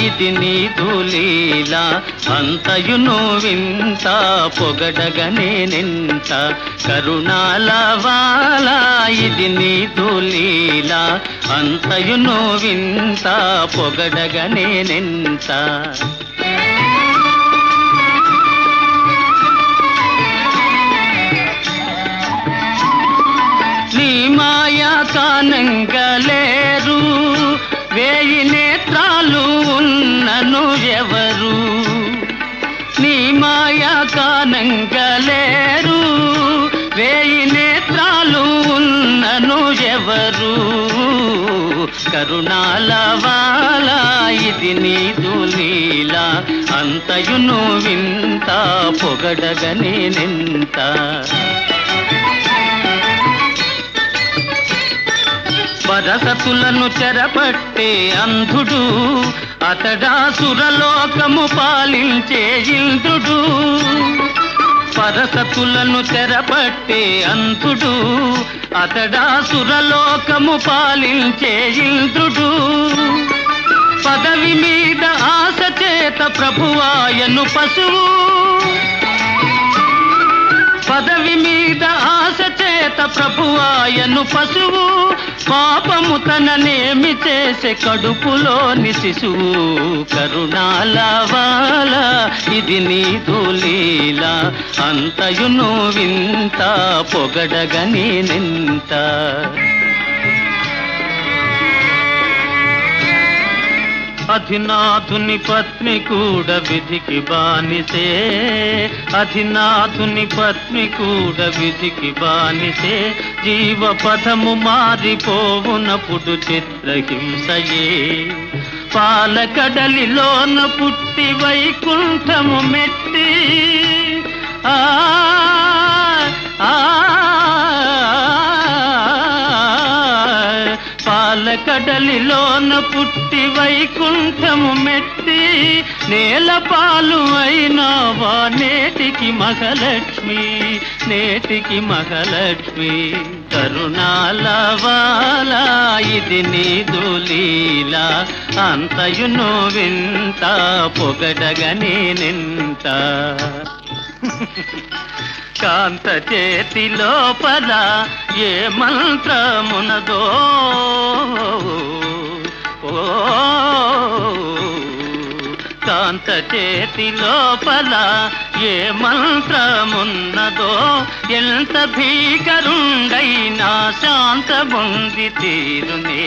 ఇది నీదు లీలా అంతయును వింత పొగడగనేనెంత కరుణాల వాలా ఇది నీదు లీలా అంతయును వింత పొగడగనేనెంత నీ మాయా కానంగలేరు వేయి నేత్రాలు ఉన్నను ఎవరు నీ మాయా కానంగలేరు వేయి నేత్రాలు ఉన్నను ఎవరు కరుణాల వాలా ఇది నీదు లీలా అంతయును వింత పొగడగనేనెంత పరసతులను చెరపట్టే అంధుడు అతడా సురలోకము పాలించే ఇంద్రుడు పరసతులను చెరపట్టే అంధుడు అతడా సురలోకము పాలించే ఇంద్రుడు పదవి మీద ఆశ చేత ప్రభువాయను పశువు పదవి మీద ఆశ చేత ప్రభువాయను పశువు పాపము తననేమి చేసే కడుపులోని శిశువు కరుణాల వాలా ఇది నీదు లీలా అంతయును వింత పొగడగనేనెంత అధినాథుని పత్ని కూడా విధికి బానిసే అధినాథుని పత్ని కూడా విధికి బానిసే జీవపథము మారిపోవునప్పుడు చిత్రహింసయే పాలకడలిలోన పుట్టి వైకుంఠము మెట్టి ఆ పాలకడలిలోన పుట్టి వైకుంఠము మెట్టి నేలపాలు అయినావా నేటికి మహాలక్ష్మి నేటికి మహాలక్ష్మి కరుణాల వాలా ఇది నీదు లీలా అంతయును వింత పొగడగనేనెంత కాంత చేతి లోపల ఏ మంత్రమునదో కాంత చేతి లోపల ఏ మంత్రమున్నదో ఎంత భీకరుండైనా శాంతముంది తీరునే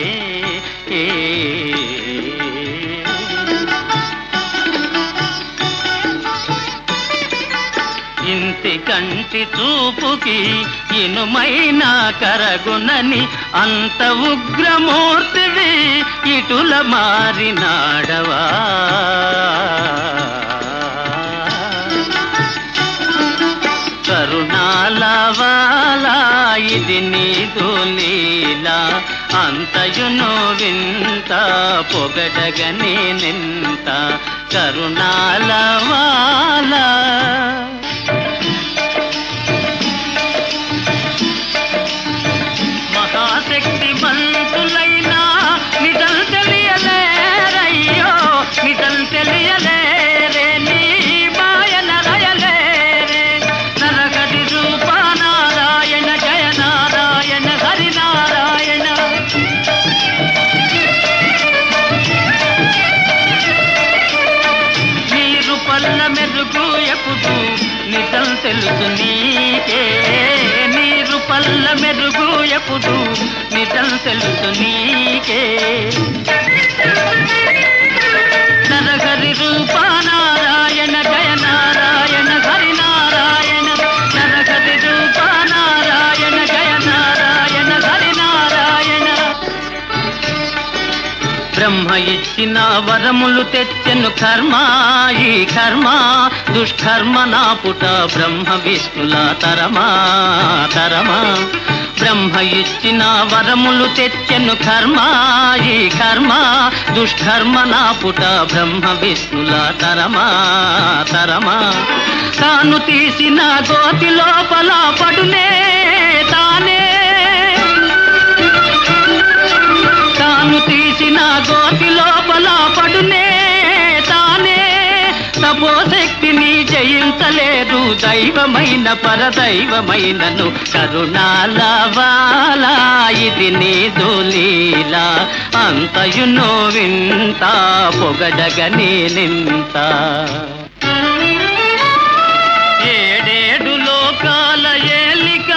ఇంటి కంటి చూపుకి ఇనుమైన కరగునని అంత ఉగ్రమూర్తివి ఇటుల మారినాడవా కరుణాల వాలా ఇది నీదు లీలా అంతయును వింత పొగడగనేనెంత కరుణాల వాలా మహాశక్తి మంతులైనా నిజం తెలియలేరయ్యో నిజం తెలియలేరే నీ మాయన రయలేరే నరగది రూప నారాయణ జయ నారాయణ హరి నారాయణ నీరు పల్ల మెరుగు ఎప్పుడు నిజం తెలుసు నీకే నీరు పల్ల మెరుగు ఎప్పుడు నిజం తెలుసు నీకే నరహరి రూప నారాయణ జయ నారాయణ హరి నారాయణ నరహరి రూప నారాయణ జయ నారాయణ హరి నారాయణ బ్రహ్మ ఇచ్చిన వరములు తెచ్చెను కర్మ ఈ కర్మ దుష్కర్మ నాపుట బ్రహ్మ విష్ణుల తరమా తరమా బ్రహ్మ ఇచ్చిన వరములు తెచ్చెను కర్మ ఈ కర్మ దుష్కర్మ నాపుట బ్రహ్మ విష్ణుల తరమా తరమా తాను తీసిన గోతి లోపల పడునే తానే తాను తీసిన గోతి లోపల పడునే తపోశక్తిని జయించలేదు దైవమైన పరదైవమైనను కరుణాలవాలా ఇది నీదు లీలా అంతయునో వింత పొగడగనే నింత ఏడేడు లోకాల ఏలిక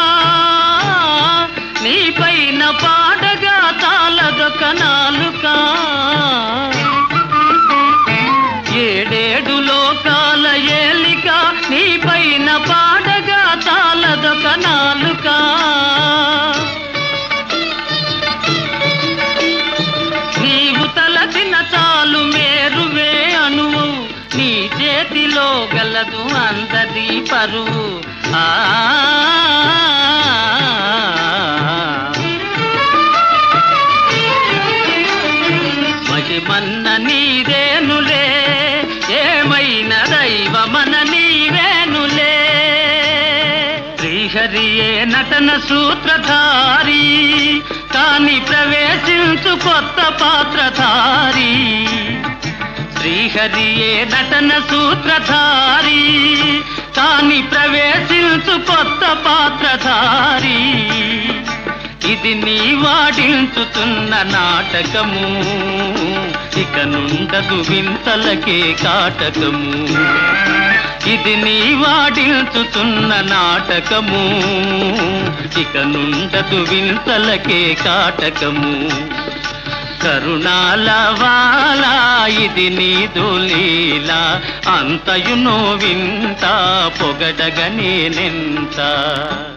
నీపైన పాడగా తాళదొక నాలుక ఏడేడు లోకాల ఏలిక నీపైన పాడగా తాళదొక నాలుక నీవు తలచిన చాలు మేరువే అణువు నీ చేతిలో గలదు అందరి పరువు మహిమన్న నీదేనులే ఏమైన దైవమన నీవేనులే శ్రీహరియే నటన సూత్రధారి కాని ప్రవేశించు కొత్త పాత్రధారి శ్రీహరియే నటన సూత్రధారి కాని ప్రవేశించు కొత్త పాత్రధారి ఇది నీ వాడించుతున్న నాటకము ఇక నుండదు వింతలకే కాటకము ఇది నీ వాడించుతున్న నాటకము ఇక నుండదు వింతలకే కాటకము కరుణాలవాలా ఇది నీదు లీలా అంతయునో వింత పొగడగనే నింత